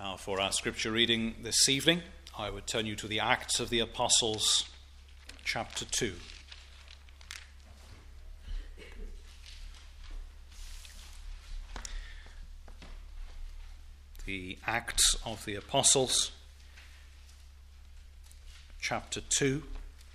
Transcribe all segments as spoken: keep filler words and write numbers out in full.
Now, for our scripture reading this evening, I would turn you to the Acts of the Apostles, chapter two. The Acts of the Apostles, chapter two.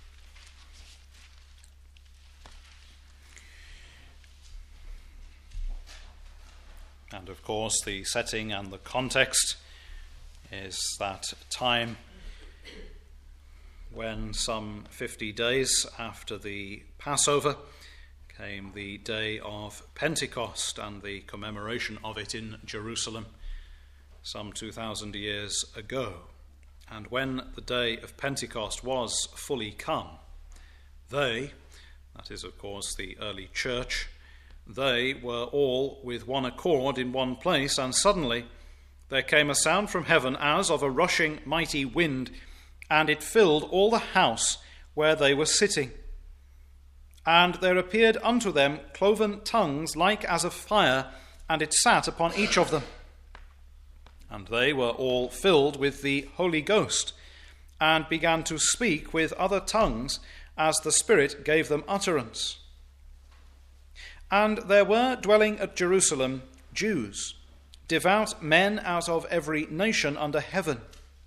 And of course, the setting and the context is that time when some fifty days after the Passover came the day of Pentecost and the commemoration of it in Jerusalem some two thousand years ago. And when the day of Pentecost was fully come, they, that is of course the early church, they were all with one accord in one place, and suddenly there came a sound from heaven as of a rushing mighty wind, and it filled all the house where they were sitting. And there appeared unto them cloven tongues like as of fire, and it sat upon each of them. And they were all filled with the Holy Ghost, and began to speak with other tongues as the Spirit gave them utterance. And there were dwelling at Jerusalem Jews, devout men out of every nation under heaven.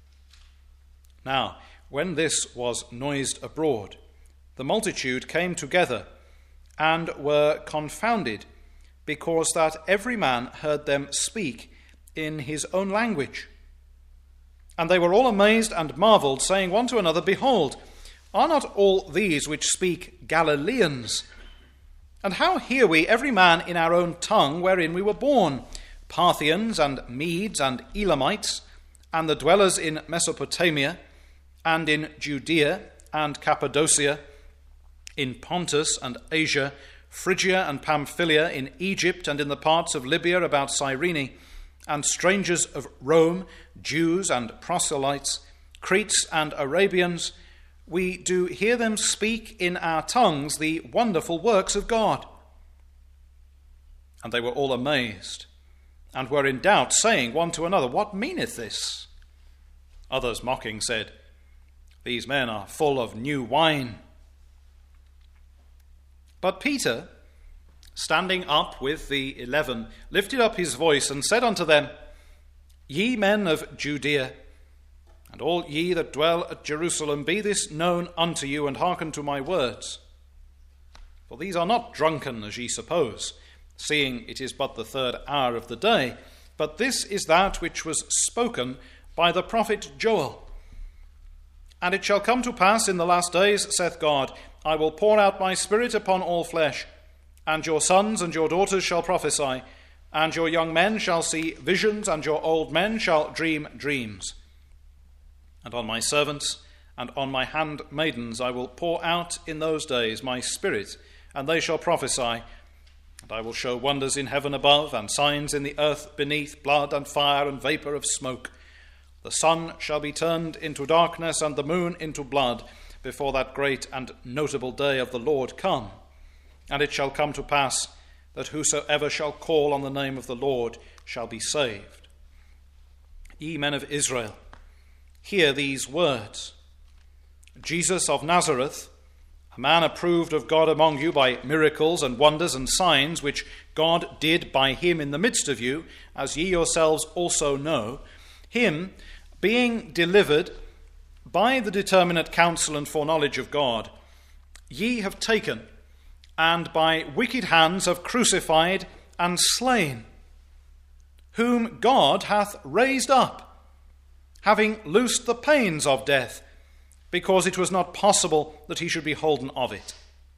Now, when this was noised abroad, the multitude came together and were confounded, because that every man heard them speak in his own language. And they were all amazed and marveled, saying one to another, Behold, are not all these which speak Galileans? And how hear we every man in our own tongue wherein we were born? Parthians and Medes and Elamites, and the dwellers in Mesopotamia, and in Judea and Cappadocia, in Pontus and Asia, Phrygia and Pamphylia, in Egypt and in the parts of Libya about Cyrene, and strangers of Rome, Jews and proselytes, Cretes and Arabians, we do hear them speak in our tongues the wonderful works of God. And they were all amazed, and were in doubt, saying one to another, What meaneth this? Others mocking said, These men are full of new wine. But Peter, standing up with the eleven, lifted up his voice and said unto them, Ye men of Judea, and all ye that dwell at Jerusalem, be this known unto you, and hearken to my words. For these are not drunken, as ye suppose, seeing it is but the third hour of the day, but this is that which was spoken by the prophet Joel. And it shall come to pass in the last days, saith God, I will pour out my spirit upon all flesh, and your sons and your daughters shall prophesy, and your young men shall see visions, and your old men shall dream dreams. And on my servants and on my handmaidens I will pour out in those days my spirit, and they shall prophesy. And I will show wonders in heaven above, and signs in the earth beneath, blood and fire and vapour of smoke. The sun shall be turned into darkness, and the moon into blood, before that great and notable day of the Lord come. And it shall come to pass that whosoever shall call on the name of the Lord shall be saved. Ye men of Israel, hear these words. Jesus of Nazareth, a man approved of God among you by miracles and wonders and signs, which God did by him in the midst of you, as ye yourselves also know, him being delivered by the determinate counsel and foreknowledge of God, ye have taken, and by wicked hands have crucified and slain, whom God hath raised up, having loosed the pains of death, because it was not possible that he should be holden of it.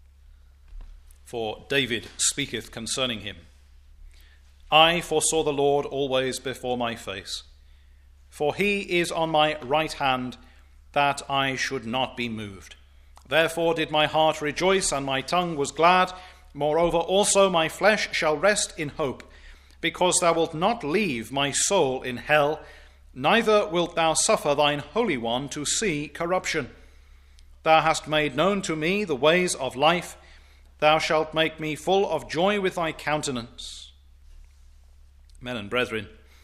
For David speaketh concerning him, I foresaw the Lord always before my face, for he is on my right hand, that I should not be moved. Therefore did my heart rejoice, and my tongue was glad. Moreover also my flesh shall rest in hope, because thou wilt not leave my soul in hell, neither wilt thou suffer thine Holy One to see corruption. Thou hast made known to me the ways of life. Thou shalt make me full of joy with thy countenance. Men and brethren,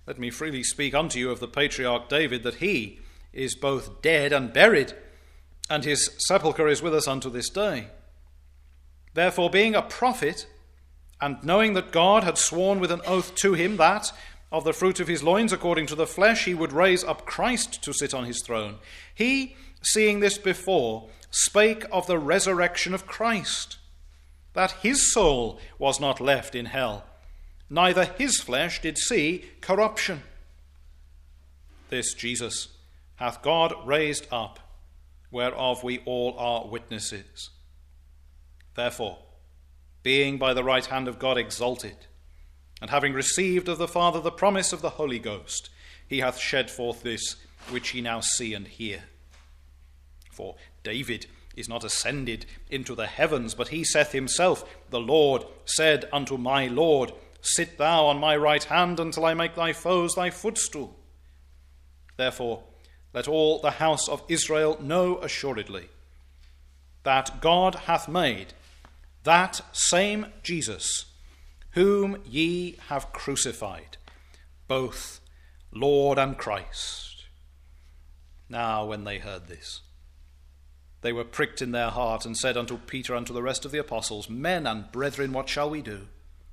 Let me freely speak unto you of the patriarch David, that he is both dead and buried, and his sepulchre is with us unto this day. Therefore, being a prophet, and knowing that God had sworn with an oath to him that, of the fruit of his loins according to the flesh, he would raise up Christ to sit on his throne, he, seeing this before, spake of the resurrection of Christ, that his soul was not left in hell, neither his flesh did see corruption. This Jesus hath God raised up, whereof we all are witnesses. Therefore, being by the right hand of God exalted, and having received of the Father the promise of the Holy Ghost, he hath shed forth this which ye now see and hear. For David is not ascended into the heavens, but he saith himself, the Lord said unto my Lord, sit thou on my right hand until I make thy foes thy footstool. Therefore, let all the house of Israel know assuredly that God hath made that same Jesus, whom ye have crucified, both Lord and Christ. Now when they heard this, they were pricked in their heart, and said unto Peter and to the rest of the apostles, Men and brethren, what shall we do?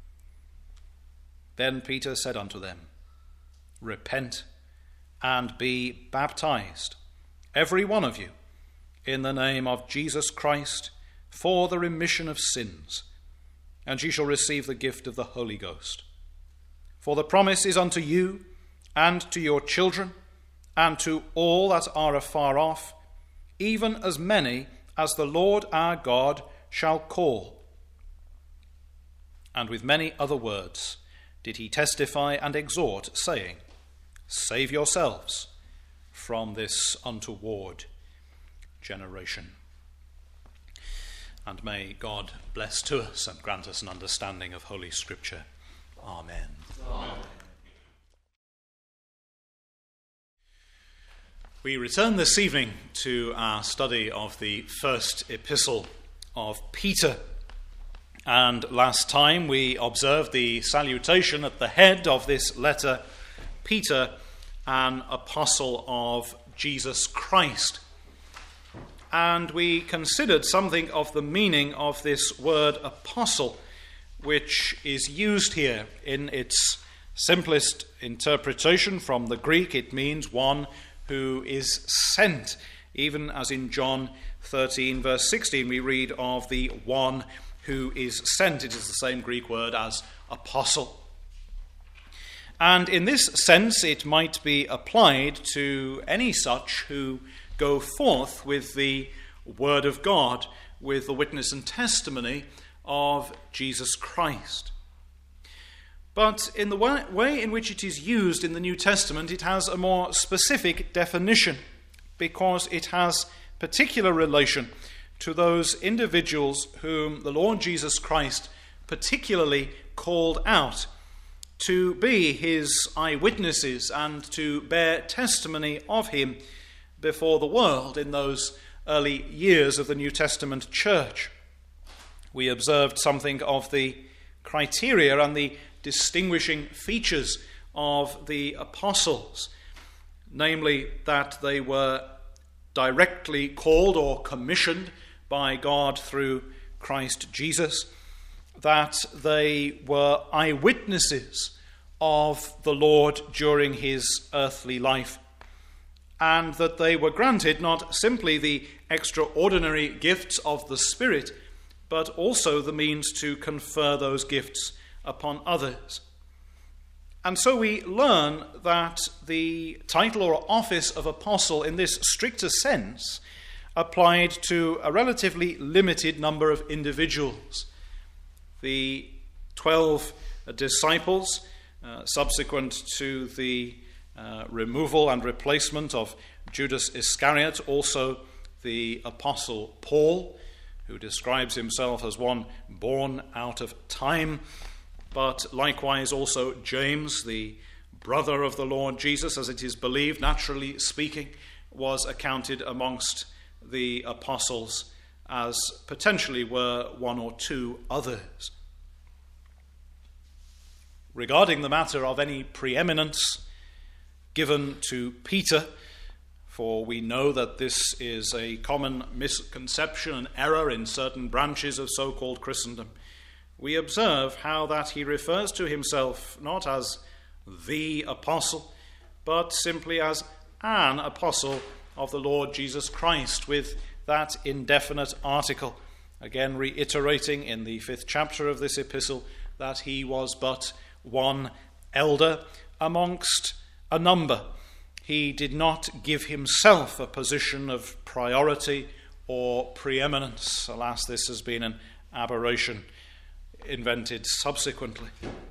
Then Peter said unto them, Repent and be baptized, every one of you, in the name of Jesus Christ, for the remission of sins, and ye shall receive the gift of the Holy Ghost. For the promise is unto you, and to your children, and to all that are afar off, even as many as the Lord our God shall call. And with many other words did he testify and exhort, saying, Save yourselves from this untoward generation. And may God bless to us and grant us an understanding of Holy Scripture. Amen. Amen. We return this evening to our study of the first epistle of Peter. And last time we observed the salutation at the head of this letter, Peter, an apostle of Jesus Christ. And we considered something of the meaning of this word apostle, which is used here in its simplest interpretation from the Greek. It means one who is sent. Even as in John thirteen, verse sixteen, we read of the one who is sent. It is the same Greek word as apostle. And in this sense, it might be applied to any such who go forth with the word of God, with the witness and testimony of Jesus Christ. But in the way in which it is used in the New Testament, it has a more specific definition, because it has particular relation to those individuals whom the Lord Jesus Christ particularly called out to be his eyewitnesses and to bear testimony of him before the world in those early years of the New Testament church. We observed something of the criteria and the distinguishing features of the apostles, namely that they were directly called or commissioned by God through Christ Jesus, that they were eyewitnesses of the Lord during his earthly life, and that they were granted not simply the extraordinary gifts of the Spirit, but also the means to confer those gifts upon others. And so we learn that the title or office of apostle in this stricter sense applied to a relatively limited number of individuals. The twelve disciples, uh, subsequent to the uh, removal and replacement of Judas Iscariot, also the apostle Paul, who describes himself as one born out of time, but likewise also James, the brother of the Lord Jesus, as it is believed, naturally speaking, was accounted amongst the apostles, as potentially were one or two others. regarding the matter of any preeminence given to Peter, for we know that this is a common misconception and error in certain branches of so-called Christendom, we observe how that he refers to himself not as the apostle, but simply as an apostle of the Lord Jesus Christ, with that indefinite article, again reiterating in the fifth chapter of this epistle that he was but one elder amongst a number. He did not give himself a position of priority or preeminence. Alas, this has been an aberration invented subsequently.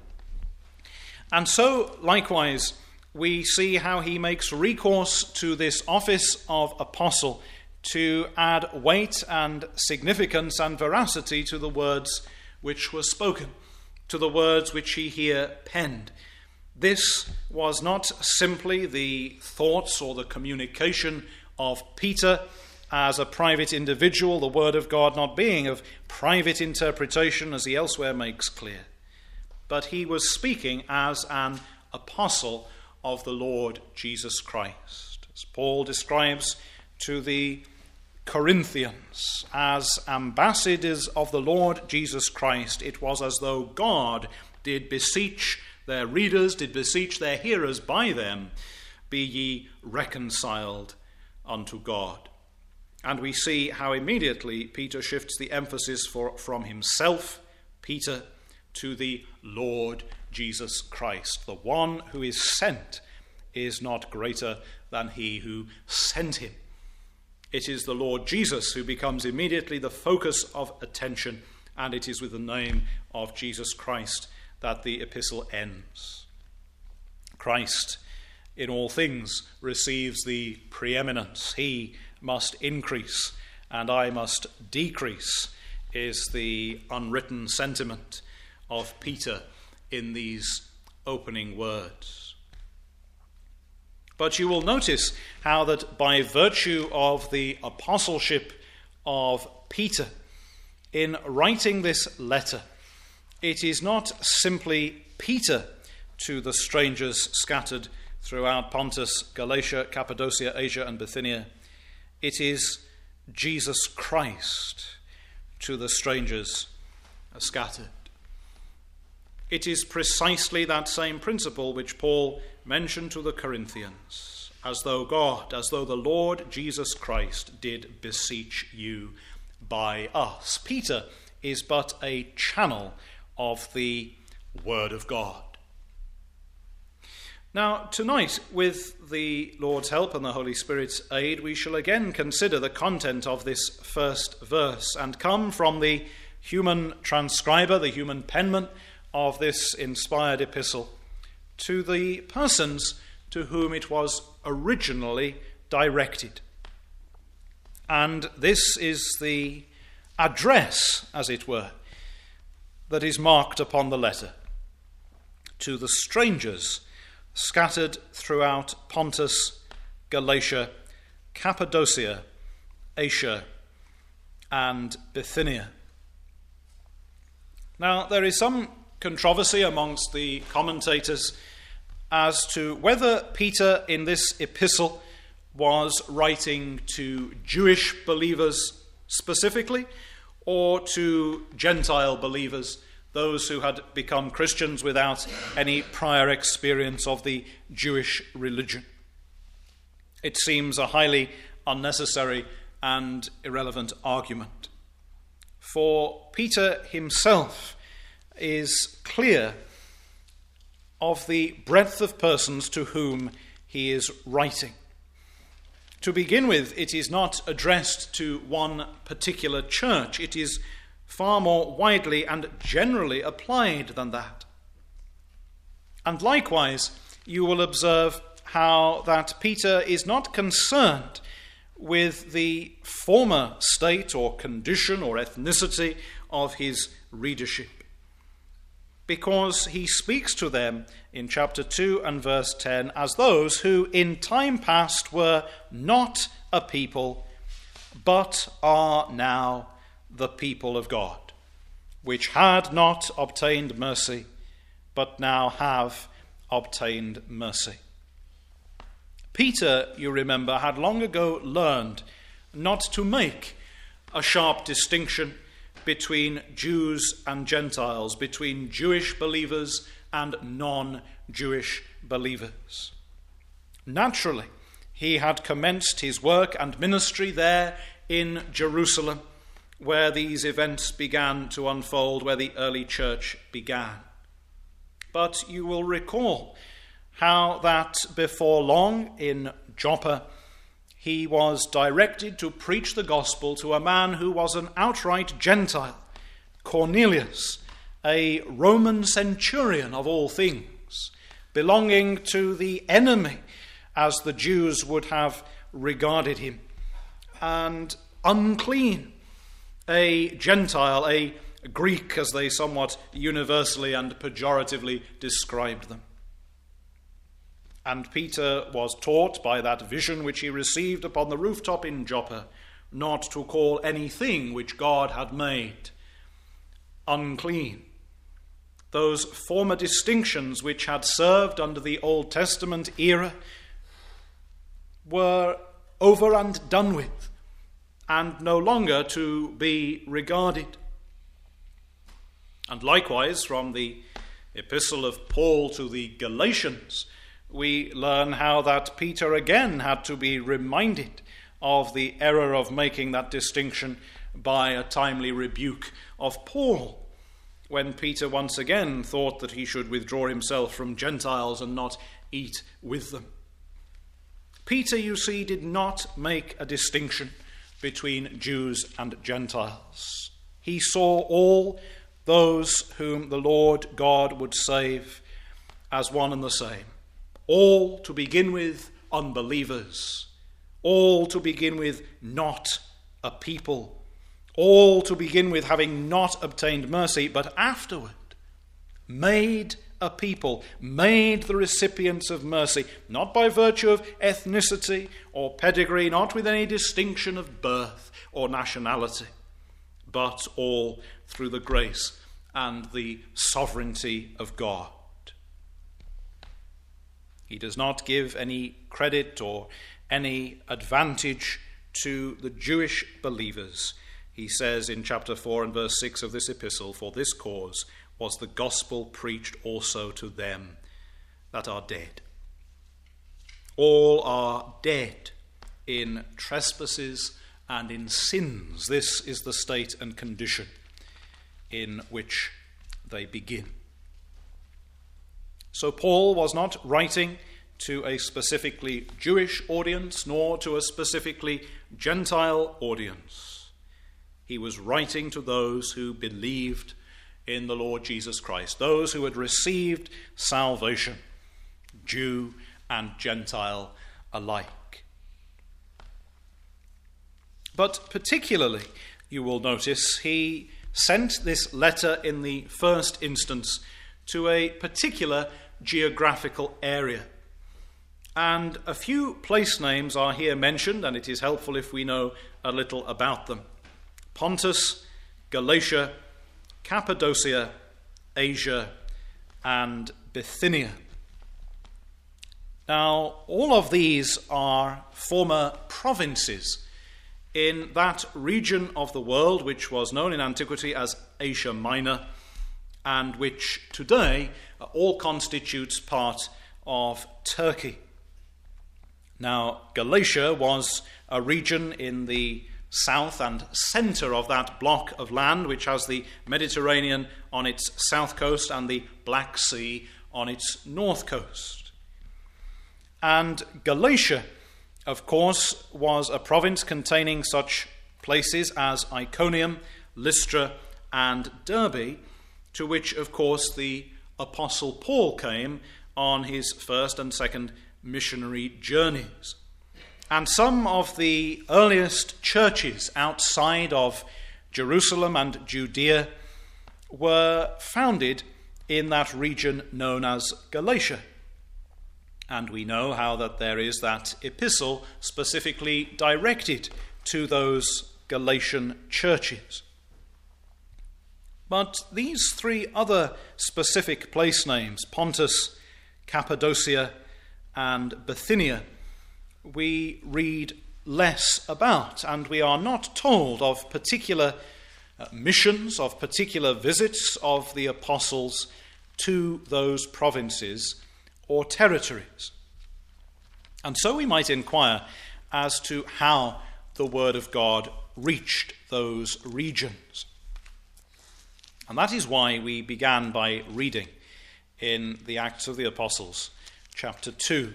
And so, likewise, we see how he makes recourse to this office of apostle to add weight and significance and veracity to the words which were spoken, to the words which he here penned. This was not simply the thoughts or the communication of Peter as a private individual, the word of God not being of private interpretation as he elsewhere makes clear, but he was speaking as an apostle of the Lord Jesus Christ. As Paul describes to the Corinthians, as ambassadors of the Lord Jesus Christ, it was as though God did beseech their readers, did beseech their hearers by them, be ye reconciled unto God. And we see how immediately Peter shifts the emphasis for, from himself, Peter, to the Lord Jesus Christ. The one who is sent is not greater than he who sent him. It is the Lord Jesus who becomes immediately the focus of attention, and it is with the name of Jesus Christ that the epistle ends. Christ in all things receives the preeminence. He must increase and I must decrease, is the unwritten sentiment of Peter in these opening words. But you will notice how that by virtue of the apostleship of Peter, in writing this letter, it is not simply Peter to the strangers scattered throughout Pontus, Galatia, Cappadocia, Asia, and Bithynia. It is Jesus Christ to the strangers scattered. It is precisely that same principle which Paul mentioned to the Corinthians, as though God, as though the Lord Jesus Christ did beseech you by us. Peter is but a channel of the Word of God. Now, tonight, with the Lord's help and the Holy Spirit's aid, we shall again consider the content of this first verse and come from the human transcriber, the human penman of this inspired epistle, to the persons to whom it was originally directed. And this is the address, as it were, that is marked upon the letter: to the strangers scattered throughout Pontus, Galatia, Cappadocia, Asia, and Bithynia. Now, there is some controversy amongst the commentators as to whether Peter in this epistle was writing to Jewish believers specifically, or to Gentile believers, those who had become Christians without any prior experience of the Jewish religion. It seems a highly unnecessary and irrelevant argument, for Peter himself is clear of the breadth of persons to whom he is writing. To begin with, it is not addressed to one particular church. It is far more widely and generally applied than that. And likewise, you will observe how that Peter is not concerned with the former state or condition or ethnicity of his readership, because he speaks to them in chapter two and verse ten as those who in time past were not a people, but are now the people of God, which had not obtained mercy, but now have obtained mercy. Peter, you remember, had long ago learned not to make a sharp distinction between Jews and Gentiles, between Jewish believers and non-Jewish believers. Naturally, he had commenced his work and ministry there in Jerusalem, where these events began to unfold, where the early church began. But you will recall how that before long in Joppa, he was directed to preach the gospel to a man who was an outright Gentile, Cornelius, a Roman centurion of all things, belonging to the enemy, as the Jews would have regarded him, and unclean, a Gentile, a Greek, as they somewhat universally and pejoratively described them. And Peter was taught by that vision which he received upon the rooftop in Joppa not to call anything which God had made unclean. Those former distinctions which had served under the Old Testament era were over and done with, and no longer to be regarded. And likewise, from the epistle of Paul to the Galatians, we learn how that Peter again had to be reminded of the error of making that distinction by a timely rebuke of Paul, when Peter once again thought that he should withdraw himself from Gentiles and not eat with them. Peter, you see, did not make a distinction between Jews and Gentiles. He saw all those whom the Lord God would save as one and the same. All, to begin with, unbelievers. All, to begin with, not a people. All, to begin with, having not obtained mercy, but afterward made a people, made the recipients of mercy, not by virtue of ethnicity or pedigree, not with any distinction of birth or nationality, but all through the grace and the sovereignty of God. He does not give any credit or any advantage to the Jewish believers. He says in chapter four and verse six of this epistle, "For this cause was the gospel preached also to them that are dead." All are dead in trespasses and in sins. This is the state and condition in which they begin. So Paul was not writing to a specifically Jewish audience, nor to a specifically Gentile audience. He was writing to those who believed in the Lord Jesus Christ, those who had received salvation, Jew and Gentile alike. But particularly, you will notice, he sent this letter in the first instance to a particular geographical area. And a few place names are here mentioned, and it is helpful if we know a little about them. Pontus, Galatia, Cappadocia, Asia, and Bithynia. Now, all of these are former provinces in that region of the world which was known in antiquity as Asia Minor, and which today all constitutes part of Turkey. Now, Galatia was a region in the south and centre of that block of land, which has the Mediterranean on its south coast and the Black Sea on its north coast. And Galatia, of course, was a province containing such places as Iconium, Lystra, and Derbe, to which, of course, the Apostle Paul came on his first and second missionary journeys. And some of the earliest churches outside of Jerusalem and Judea were founded in that region known as Galatia. And we know how that there is that epistle specifically directed to those Galatian churches. But these three other specific place names, Pontus, Cappadocia, and Bithynia, we read less about, and we are not told of particular uh, missions, of particular visits of the apostles to those provinces or territories. And so we might inquire as to how the word of God reached those regions. And that is why we began by reading in the Acts of the Apostles, chapter two.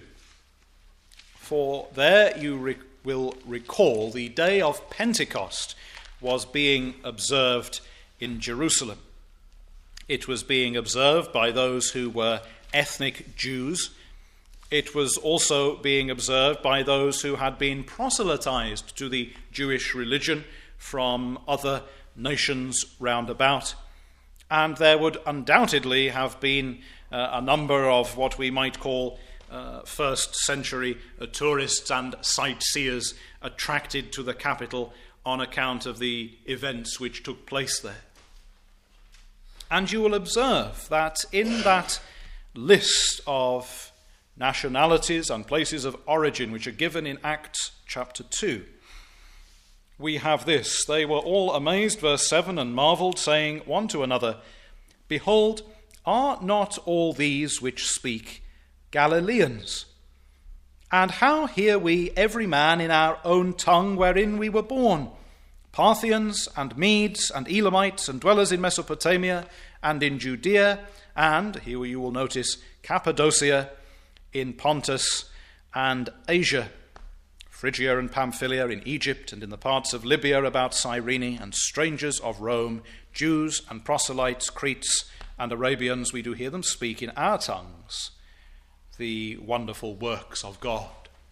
For there you re- will recall the day of Pentecost was being observed in Jerusalem. It was being observed by those who were ethnic Jews. It was also being observed by those who had been proselytized to the Jewish religion from other nations round about. And there would undoubtedly have been uh, a number of what we might call uh, first century uh, tourists and sightseers attracted to the capital on account of the events which took place there. And you will observe that in that list of nationalities and places of origin which are given in Acts chapter two, we have this: they were all amazed, verse seven, and marveled, saying one to another, Behold, are not all these which speak Galileans? And how hear we every man in our own tongue wherein we were born? Parthians and Medes and Elamites and dwellers in Mesopotamia and in Judea, and, here you will notice, Cappadocia, in Pontus and Asia, Phrygia and Pamphylia, in Egypt and in the parts of Libya about Cyrene, and strangers of Rome, Jews and proselytes, Cretes and Arabians, we do hear them speak in our tongues the wonderful works of God.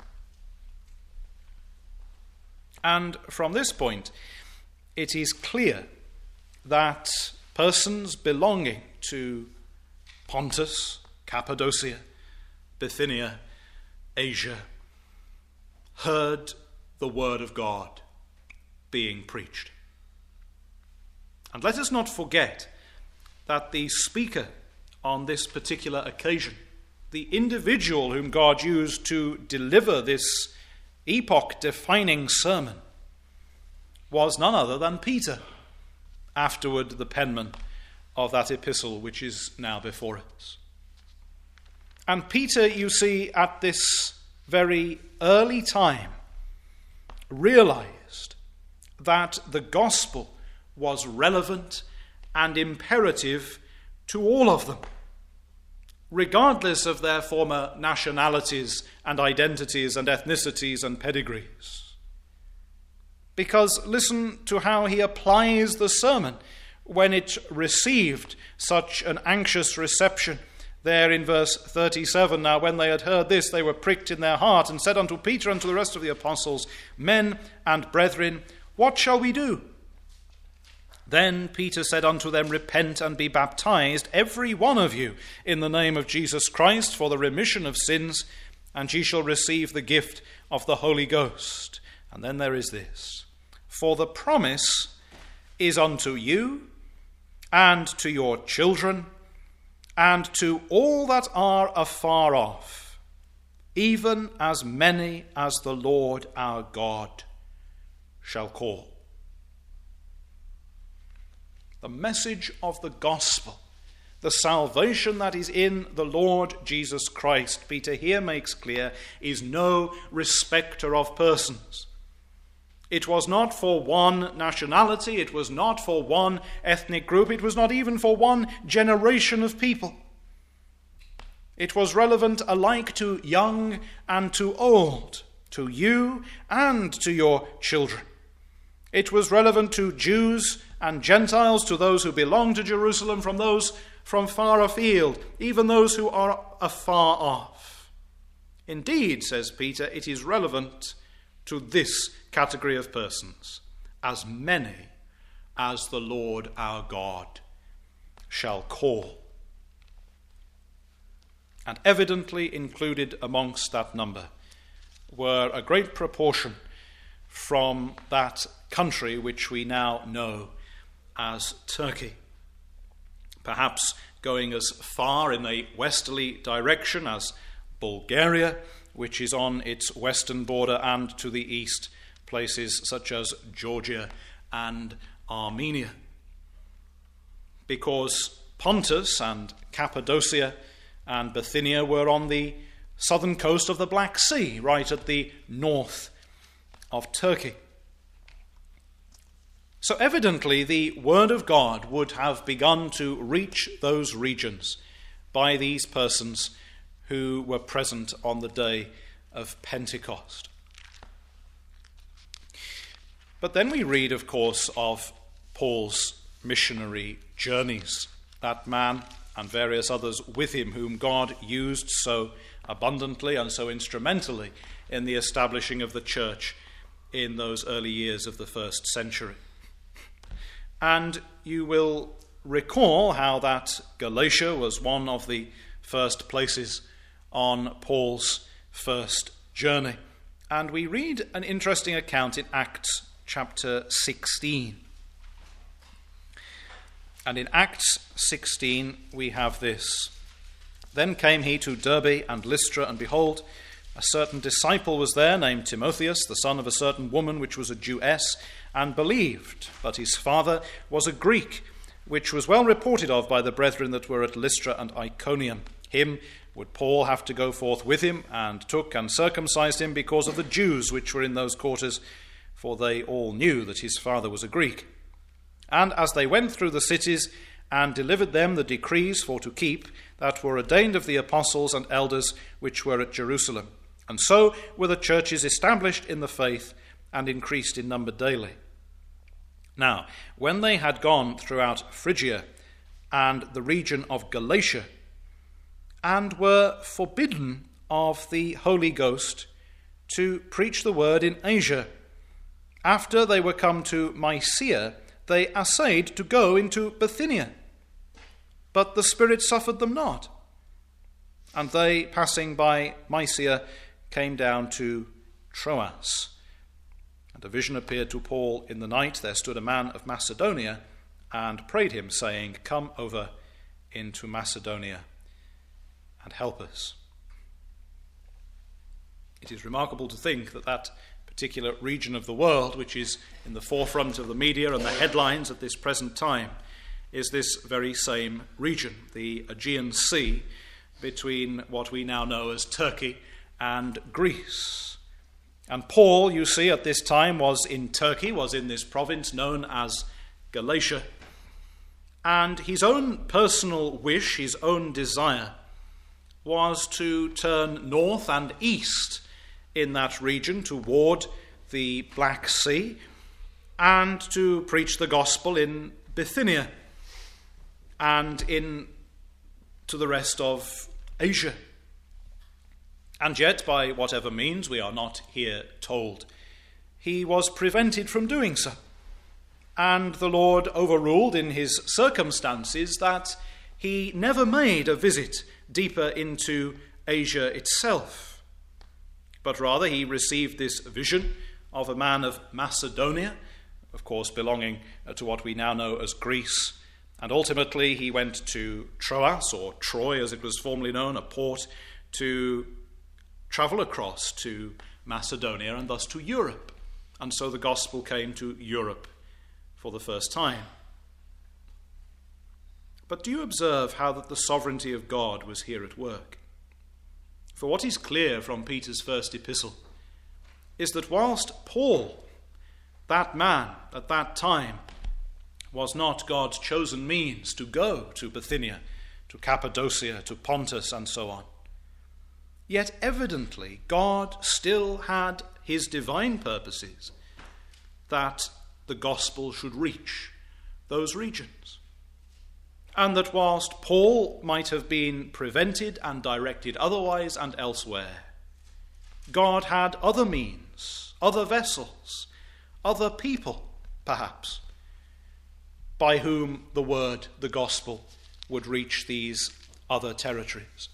And from this point, it is clear that persons belonging to Pontus, Cappadocia, Bithynia, Asia, heard the word of God being preached. And let us not forget that the speaker on this particular occasion, the individual whom God used to deliver this epoch-defining sermon, was none other than Peter, afterward the penman of that epistle which is now before us. And Peter, you see, at this very early time, realized that the gospel was relevant and imperative to all of them, regardless of their former nationalities and identities and ethnicities and pedigrees. Because listen to how he applies the sermon when it received such an anxious reception. There in verse thirty-seven, now when they had heard this, they were pricked in their heart, and said unto Peter and to the rest of the apostles, Men and brethren, what shall we do? Then Peter said unto them, Repent and be baptized, every one of you, in the name of Jesus Christ, for the remission of sins, and ye shall receive the gift of the Holy Ghost. And then there is this: For the promise is unto you, and to your children, and to all that are afar off, even as many as the Lord our God shall call. The message of the gospel, the salvation that is in the Lord Jesus Christ, Peter here makes clear, is no respecter of persons. It was not for one nationality, it was not for one ethnic group, it was not even for one generation of people. It was relevant alike to young and to old, to you and to your children. It was relevant to Jews and Gentiles, to those who belong to Jerusalem, from those from far afield, even those who are afar off. Indeed, says Peter, it is relevant to this category of persons, as many as the Lord our God shall call. And evidently included amongst that number were a great proportion from that country which we now know as Turkey. perhaps going as far in a westerly direction as Bulgaria, which is on its western border, and to the east, places such as Georgia and Armenia. Because Pontus and Cappadocia and Bithynia were on the southern coast of the Black Sea, right at the north of Turkey. So evidently the word of God would have begun to reach those regions by these persons who were present on the day of Pentecost. But then we read, of course, of Paul's missionary journeys, that man and various others with him whom God used so abundantly and so instrumentally in the establishing of the church in those early years of the first century. And you will recall how that Galatia was one of the first places on Paul's first journey. And we read an interesting account in Acts chapter sixteen. And in Acts sixteen we have this. Then came he to Derbe and Lystra, and behold, a certain disciple was there named Timotheus, the son of a certain woman which was a Jewess, and believed, but his father was a Greek, which was well reported of by the brethren that were at Lystra and Iconium. Him would Paul have to go forth with him, and took and circumcised him because of the Jews which were in those quarters, for they all knew that his father was a Greek. And as they went through the cities, and delivered them the decrees for to keep, that were ordained of the apostles and elders which were at Jerusalem. And so were the churches established in the faith, and increased in number daily. Now, when they had gone throughout Phrygia and the region of Galatia, and were forbidden of the Holy Ghost to preach the word in Asia, after they were come to Mysia, they assayed to go into Bithynia, but the Spirit suffered them not. And they, passing by Mysia, came down to Troas. And a vision appeared to Paul in the night. There stood a man of Macedonia and prayed him, saying, Come over into Macedonia and help us. It is remarkable to think that that particular region of the world, which is in the forefront of the media and the headlines at this present time, is this very same region, the Aegean Sea, between what we now know as Turkey and Greece. And Paul, you see, at this time was in Turkey, was in this province known as Galatia. And his own personal wish, his own desire, was to turn north and east in that region toward the Black Sea and to preach the gospel in Bithynia and in to the rest of Asia. And yet, by whatever means, we are not here told, he was prevented from doing so. And the Lord overruled in his circumstances that he never made a visit deeper into Asia itself, but rather he received this vision of a man of Macedonia, of course belonging to what we now know as Greece, and ultimately he went to Troas, or Troy as it was formerly known, a port, to travel across to Macedonia and thus to Europe. And so the gospel came to Europe for the first time. But do you observe how that the sovereignty of God was here at work? For what is clear from Peter's first epistle is that whilst Paul, that man at that time, was not God's chosen means to go to Bithynia, to Cappadocia, to Pontus, and so on, yet evidently God still had his divine purposes that the gospel should reach those regions. And that whilst Paul might have been prevented and directed otherwise and elsewhere, God had other means, other vessels, other people, perhaps, by whom the word, the gospel, would reach these other territories.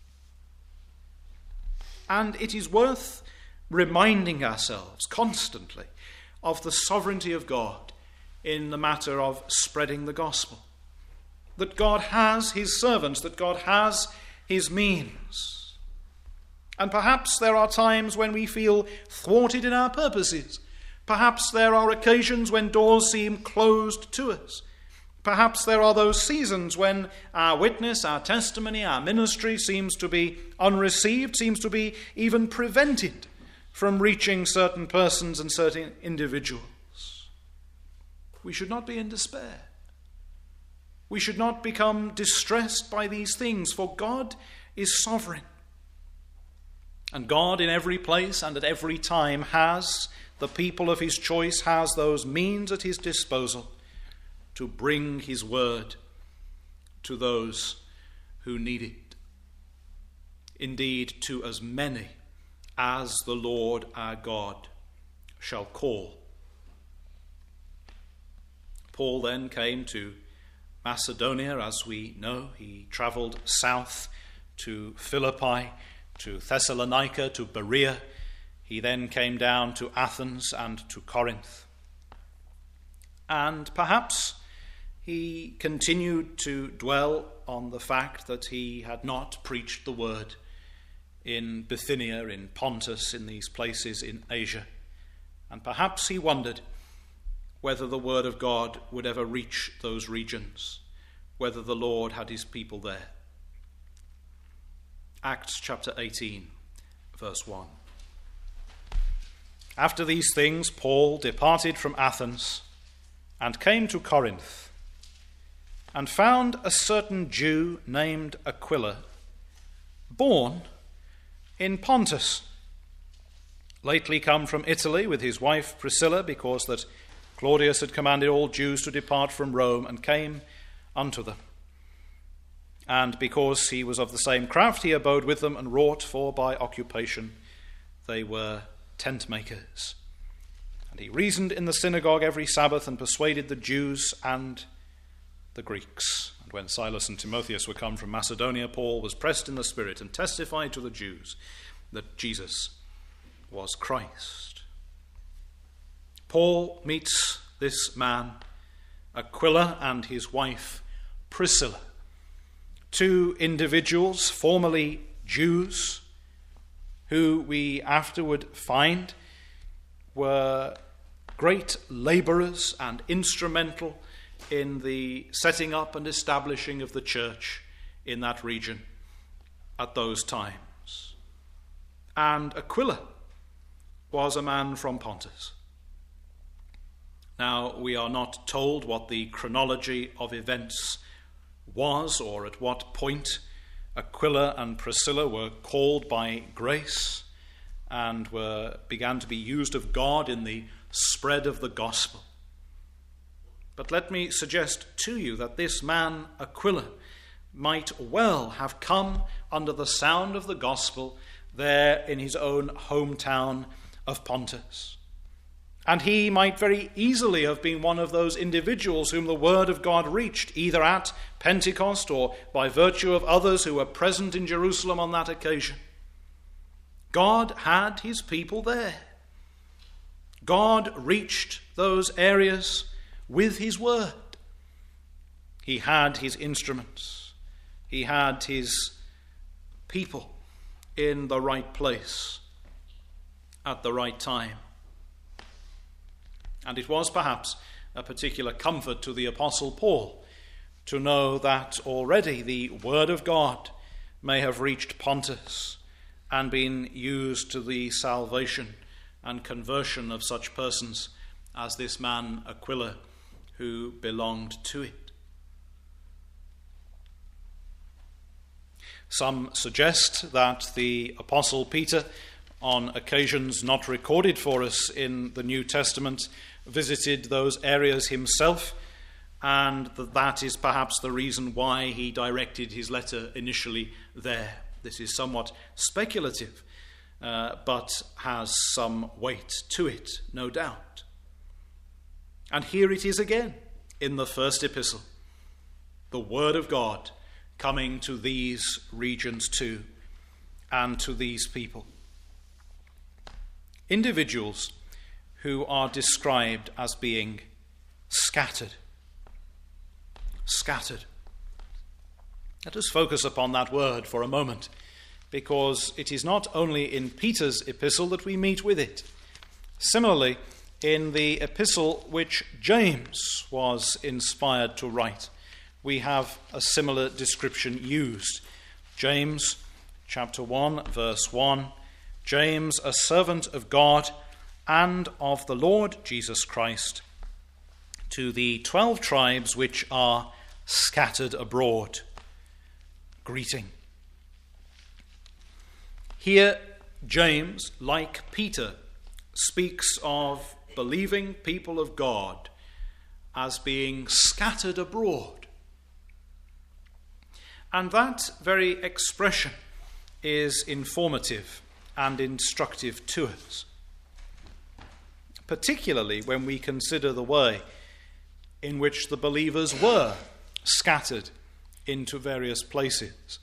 And it is worth reminding ourselves constantly of the sovereignty of God in the matter of spreading the gospel. that God has his servants, that God has his means. And perhaps there are times when we feel thwarted in our purposes. Perhaps there are occasions when doors seem closed to us. Perhaps there are those seasons when our witness, our testimony, our ministry seems to be unreceived, seems to be even prevented from reaching certain persons and certain individuals. We should not be in despair. We should not become distressed by these things, for God is sovereign. And God in every place and at every time has the people of his choice, has those means at his disposal to bring his word to those who need it. Indeed, to as many as the Lord our God shall call. Paul then came to Macedonia, as we know. He travelled south to Philippi, to Thessalonica, to Berea. He then came down to Athens and to Corinth. And perhaps he continued to dwell on the fact that he had not preached the word in Bithynia, in Pontus, in these places in Asia. And perhaps he wondered whether the word of God would ever reach those regions, whether the Lord had his people there. Acts chapter eighteen, verse one. After these things, Paul departed from Athens and came to Corinth, and found a certain Jew named Aquila, born in Pontus, lately come from Italy with his wife Priscilla, because that Claudius had commanded all Jews to depart from Rome, and came unto them. And because he was of the same craft, he abode with them, and wrought, for by occupation they were tent makers. And he reasoned in the synagogue every Sabbath, and persuaded the Jews and the Greeks. And when Silas and Timotheus were come from Macedonia, Paul was pressed in the Spirit, and testified to the Jews that Jesus was Christ. Paul meets this man, Aquila, and his wife Priscilla, two individuals, formerly Jews, who we afterward find were great labourers and instrumental in the setting up and establishing of the church in that region at those times. And Aquila was a man from Pontus. Now, we are not told what the chronology of events was, or at what point Aquila and Priscilla were called by grace and were began to be used of God in the spread of the gospel. But let me suggest to you that this man Aquila might well have come under the sound of the gospel there in his own hometown of Pontus. And he might very easily have been one of those individuals whom the word of God reached, either at Pentecost or by virtue of others who were present in Jerusalem on that occasion. God had his people there. God reached those areas with his word. He had his instruments. He had his people in the right place at the right time. And it was perhaps a particular comfort to the Apostle Paul to know that already the word of God may have reached Pontus and been used to the salvation and conversion of such persons as this man Aquila, who belonged to it. Some suggest that the Apostle Peter, on occasions not recorded for us in the New Testament, visited those areas himself, and that that is perhaps the reason why he directed his letter initially there. This is somewhat speculative, uh, but has some weight to it, no doubt. And here it is again in the first epistle, the word of God coming to these regions too, and to these people. Individuals who are described as being scattered. Scattered. Let us focus upon that word for a moment, because it is not only in Peter's epistle that we meet with it. Similarly, in the epistle which James was inspired to write, we have a similar description used. James chapter one, verse one, James, a servant of God and of the Lord Jesus Christ, to the twelve tribes which are scattered abroad. Greeting. Here, James, like Peter, speaks of believing people of God as being scattered abroad. And that very expression is informative and instructive to us, particularly when we consider the way in which the believers were scattered into various places.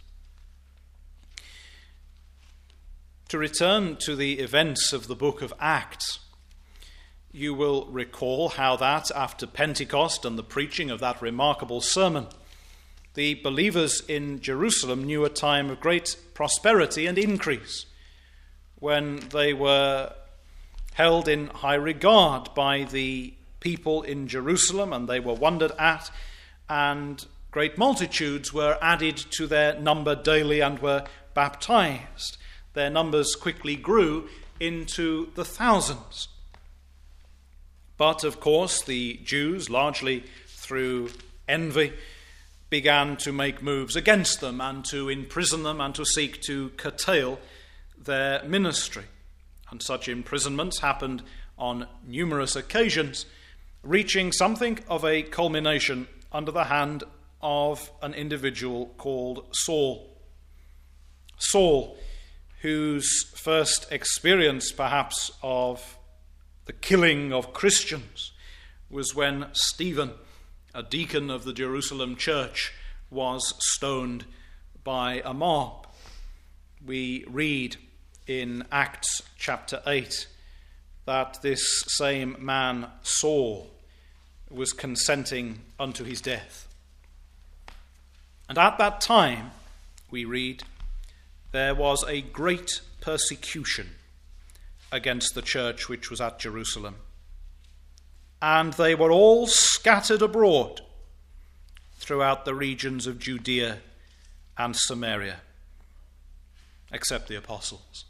To return to the events of the book of Acts, you will recall how that after Pentecost and the preaching of that remarkable sermon, the believers in Jerusalem knew a time of great prosperity and increase, when they were held in high regard by the people in Jerusalem, and they were wondered at, and great multitudes were added to their number daily and were baptized. Their numbers quickly grew into the thousands. But, of course, the Jews, largely through envy, began to make moves against them and to imprison them and to seek to curtail their ministry. And such imprisonments happened on numerous occasions, reaching something of a culmination under the hand of an individual called Saul. Saul, whose first experience perhaps of the killing of Christians was when Stephen, a deacon of the Jerusalem church, was stoned by a mob. We read in Acts chapter eight that this same man, Saul, was consenting unto his death. And at that time, we read, there was a great persecution against the church which was at Jerusalem, and they were all scattered abroad throughout the regions of Judea and Samaria, except the apostles.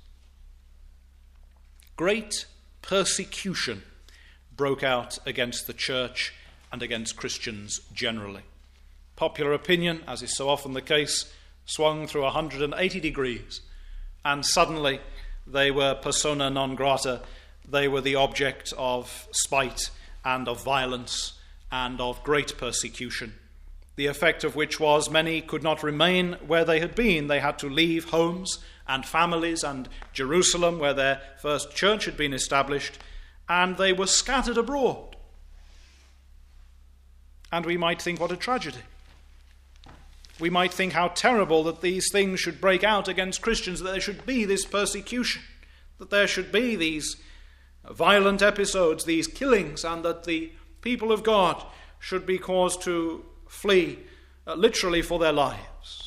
Great persecution broke out against the church and against Christians generally. Popular opinion, as is so often the case, swung through one hundred eighty degrees, and suddenly they were persona non grata. They were the object of spite and of violence and of great persecution, the effect of which was many could not remain where they had been. They had to leave homes and families and Jerusalem, where their first church had been established, and they were scattered abroad. And we might think, what a tragedy. We might think how terrible that these things should break out against Christians, that there should be this persecution, that there should be these violent episodes, these killings, and that the people of God should be caused to flee uh, literally for their lives.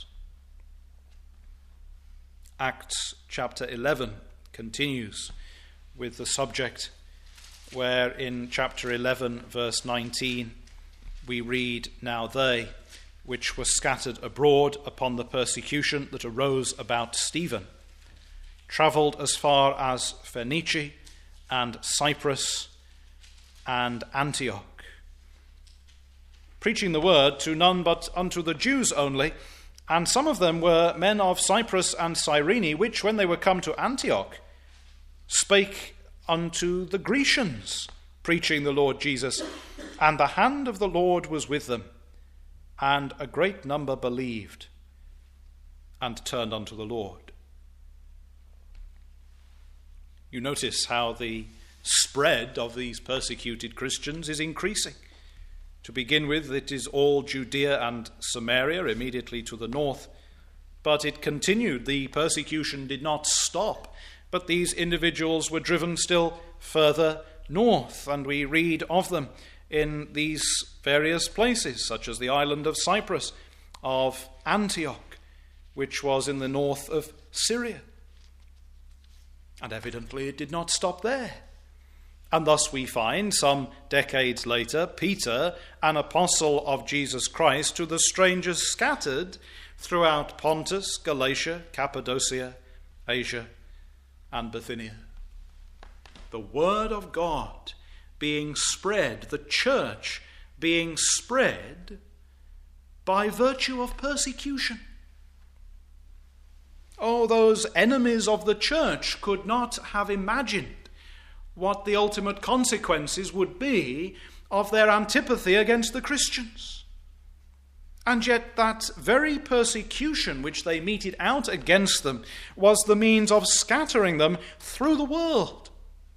Acts chapter eleven continues with the subject, where in chapter eleven, verse nineteen, we read, now they which were scattered abroad upon the persecution that arose about Stephen travelled as far as Phoenicia and Cyprus and Antioch, preaching the word to none but unto the Jews only. And some of them were men of Cyprus and Cyrene, which, when they were come to Antioch, spake unto the Grecians, preaching the Lord Jesus. And the hand of the Lord was with them, and a great number believed and turned unto the Lord. You notice how the spread of these persecuted Christians is increasing. To begin with, it is all Judea and Samaria, immediately to the north. But it continued. The persecution did not stop, but these individuals were driven still further north, and we read of them in these various places, such as the island of Cyprus, of Antioch, which was in the north of Syria. And evidently it did not stop there. And thus we find, some decades later, Peter, an apostle of Jesus Christ, to the strangers scattered throughout Pontus, Galatia, Cappadocia, Asia, and Bithynia. The word of God being spread, the church being spread by virtue of persecution. Oh, those enemies of the church could not have imagined what the ultimate consequences would be of their antipathy against the Christians. And yet that very persecution which they meted out against them was the means of scattering them through the world.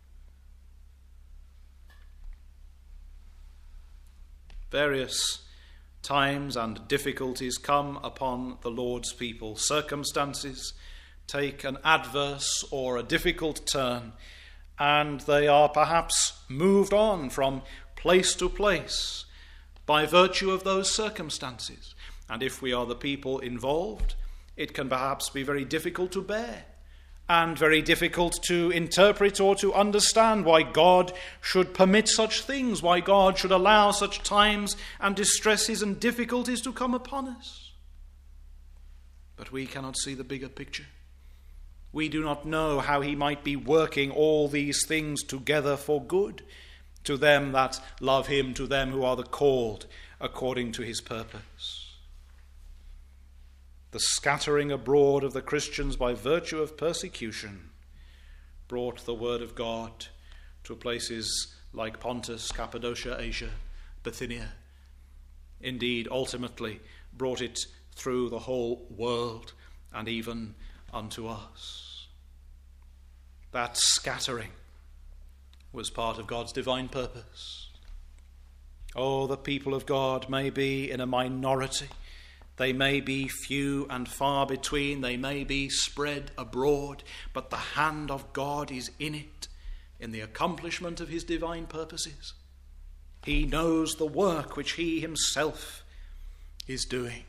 Various times and difficulties come upon the Lord's people. Circumstances take an adverse or a difficult turn, and they are perhaps moved on from place to place by virtue of those circumstances. And if we are the people involved, it can perhaps be very difficult to bear and very difficult to interpret or to understand why God should permit such things, why God should allow such times and distresses and difficulties to come upon us. But we cannot see the bigger picture. We do not know how he might be working all these things together for good to them that love him, to them who are the called according to his purpose. The scattering abroad of the Christians by virtue of persecution brought the word of God to places like Pontus, Cappadocia, Asia, Bithynia. Indeed, ultimately brought it through the whole world and even unto us. That scattering was part of God's divine purpose. Oh, the people of God may be in a minority. They may be few and far between. They may be spread abroad. But the hand of God is in it, in the accomplishment of his divine purposes. He knows the work which he himself is doing.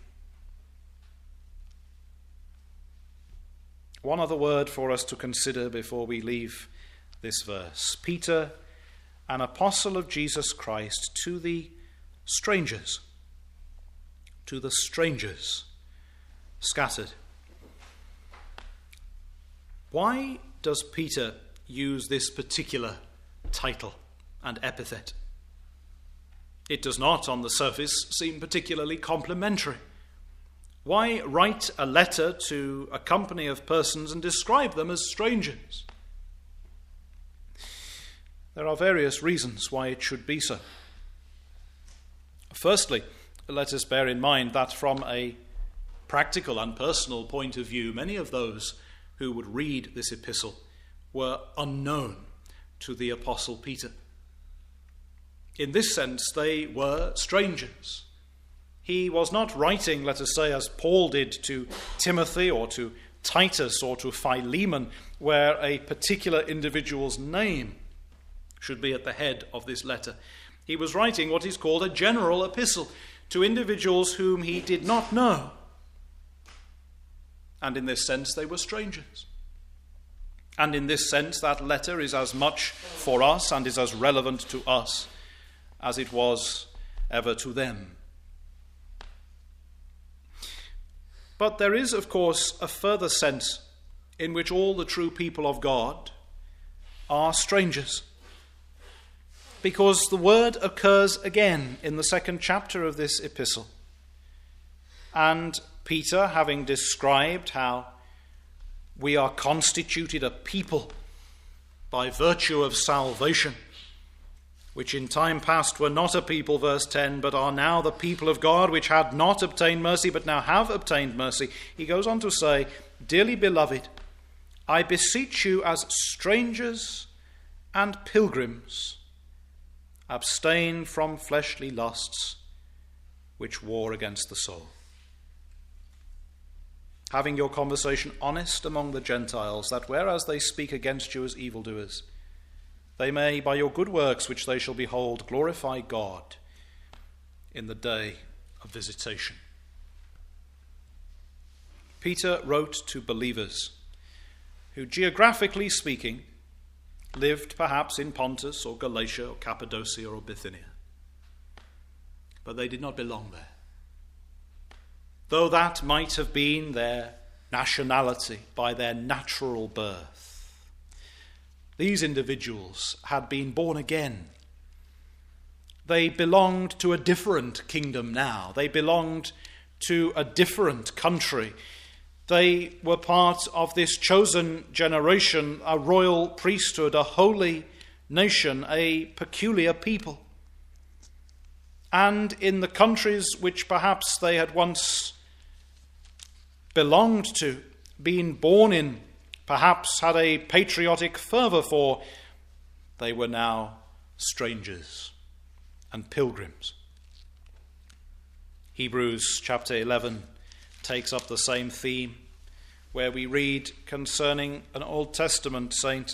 One other word for us to consider before we leave this verse. Peter, an apostle of Jesus Christ, to the strangers, to the strangers scattered. Why does Peter use this particular title and epithet? It does not, on the surface, seem particularly complimentary. Why write a letter to a company of persons and describe them as strangers? There are various reasons why it should be so. Firstly, let us bear in mind that from a practical and personal point of view, many of those who would read this epistle were unknown to the Apostle Peter. In this sense, they were strangers. He was not writing, let us say, as Paul did to Timothy or to Titus or to Philemon, where a particular individual's name should be at the head of this letter. He was writing what is called a general epistle to individuals whom he did not know. And in this sense, they were strangers. And in this sense, that letter is as much for us and is as relevant to us as it was ever to them. But there is, of course, a further sense in which all the true people of God are strangers. Because the word occurs again in the second chapter of this epistle. And Peter, having described how we are constituted a people by virtue of salvation, which in time past were not a people, verse ten, but are now the people of God, which had not obtained mercy, but now have obtained mercy. He goes on to say, "Dearly beloved, I beseech you as strangers and pilgrims, abstain from fleshly lusts which war against the soul. Having your conversation honest among the Gentiles, that whereas they speak against you as evildoers, they may, by your good works which they shall behold, glorify God in the day of visitation." Peter wrote to believers who, geographically speaking, lived perhaps in Pontus or Galatia or Cappadocia or Bithynia. But they did not belong there. Though that might have been their nationality by their natural birth, these individuals had been born again. They belonged to a different kingdom now. They belonged to a different country. They were part of this chosen generation, a royal priesthood, a holy nation, a peculiar people. And in the countries which perhaps they had once belonged to, been born in, perhaps had a patriotic fervour for, they were now strangers and pilgrims. Hebrews chapter eleven takes up the same theme, where we read concerning an Old Testament saint,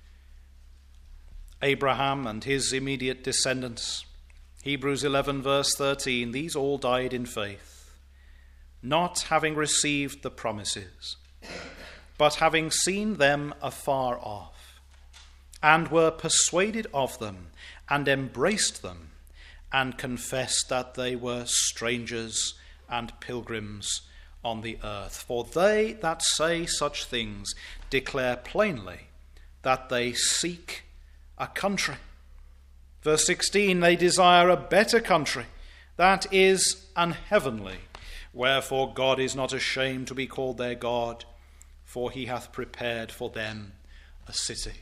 Abraham and his immediate descendants. Hebrews eleven verse thirteen, these all died in faith, not having received the promises, but having seen them afar off, and were persuaded of them, and embraced them, and confessed that they were strangers and pilgrims on the earth. For they that say such things declare plainly that they seek a country. Verse sixteen, they desire a better country, that is an heavenly. Wherefore God is not ashamed to be called their God, for he hath prepared for them a city.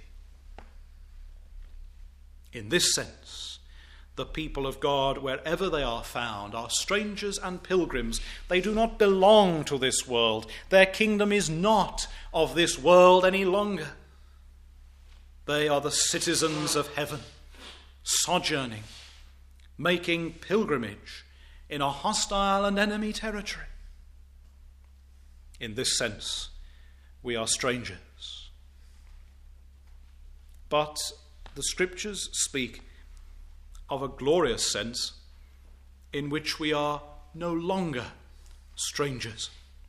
In this sense, the people of God, wherever they are found, are strangers and pilgrims. They do not belong to this world. Their kingdom is not of this world any longer. They are the citizens of heaven, sojourning, making pilgrimage in a hostile and enemy territory. In this sense, we are strangers. But the Scriptures speak of a glorious sense in which we are no longer strangers.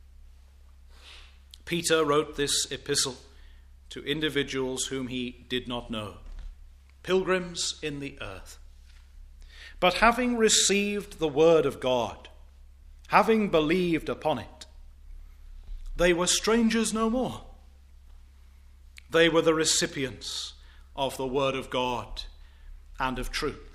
Peter wrote this epistle to individuals whom he did not know, pilgrims in the earth. But having received the word of God, having believed upon it, they were strangers no more. They were the recipients of the word of God and of truth.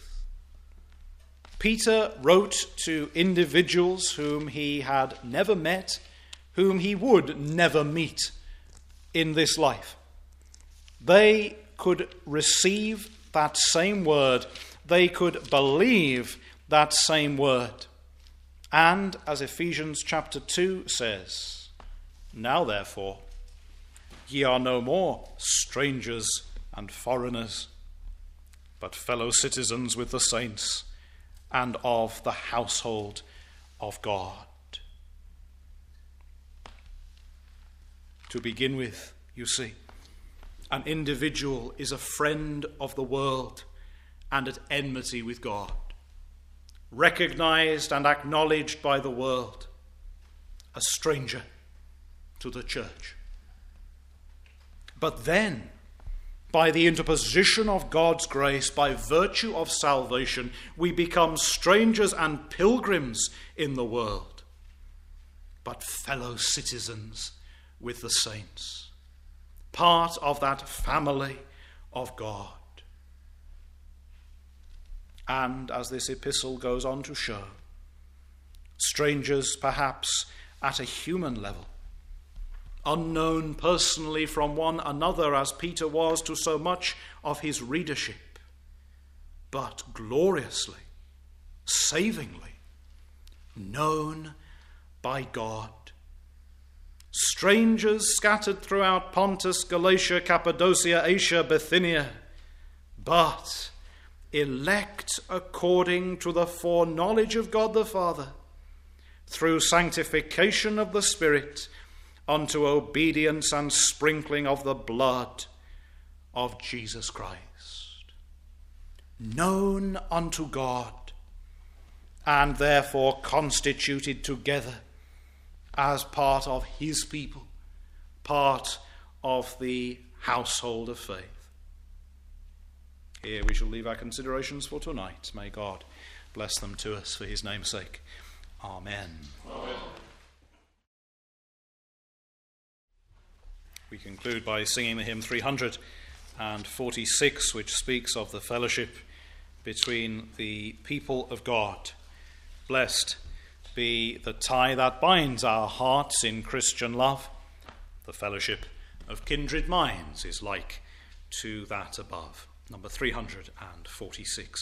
Peter wrote to individuals whom he had never met, whom he would never meet in this life. They could receive that same word. They could believe that same word. And as Ephesians chapter two says, now therefore, ye are no more strangers and foreigners, but fellow citizens with the saints, and of the household of God. To begin with, you see, an individual is a friend of the world and at enmity with God, recognized and acknowledged by the world, a stranger to the church. But then, by the interposition of God's grace, by virtue of salvation, we become strangers and pilgrims in the world, but fellow citizens with the saints, part of that family of God. And as this epistle goes on to show, strangers perhaps at a human level, unknown personally from one another as Peter was to so much of his readership, but gloriously, savingly, known by God. Strangers scattered throughout Pontus, Galatia, Cappadocia, Asia, Bithynia, but elect according to the foreknowledge of God the Father, through sanctification of the Spirit, unto obedience and sprinkling of the blood of Jesus Christ. Known unto God, and therefore constituted together as part of his people, part of the household of faith. Here we shall leave our considerations for tonight. May God bless them to us for his name's sake. Amen. Amen. We conclude by singing the hymn three hundred forty-six, which speaks of the fellowship between the people of God. Blessed be the tie that binds our hearts in Christian love. The fellowship of kindred minds is like to that above. Number three hundred forty-six.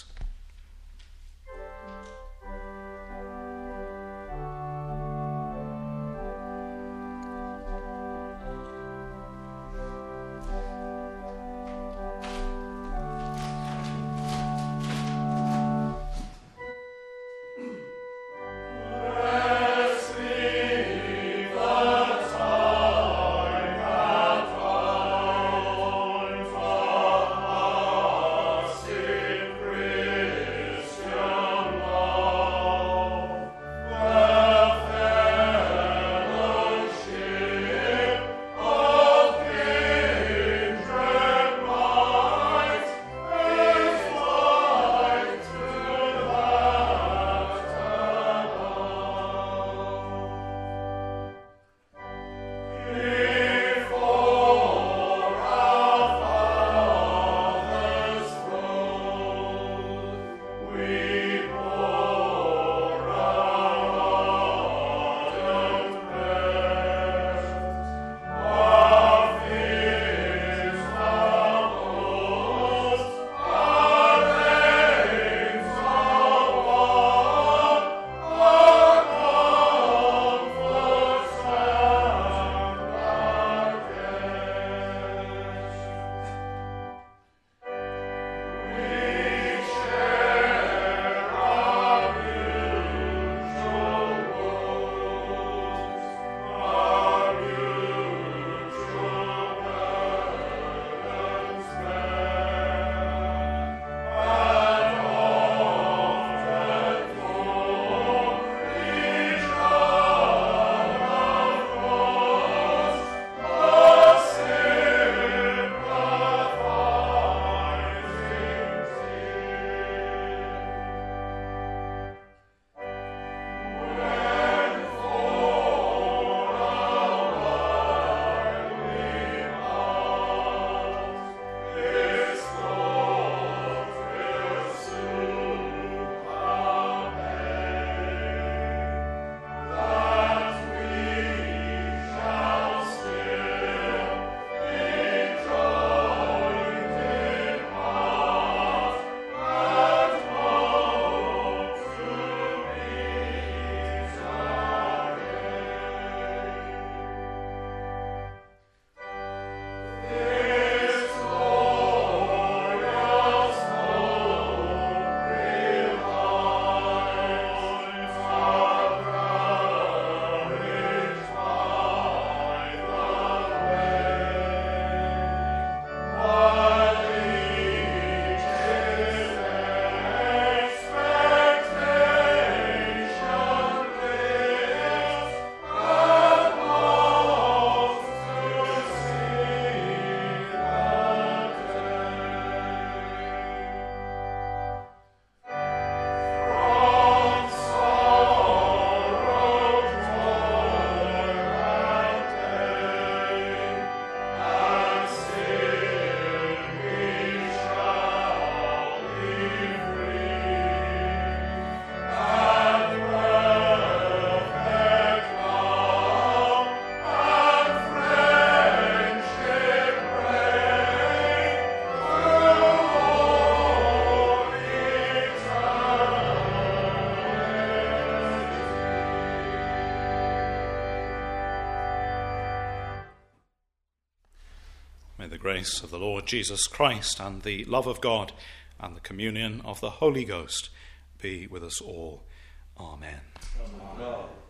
May the grace of the Lord Jesus Christ and the love of God and the communion of the Holy Ghost be with us all. Amen. Amen.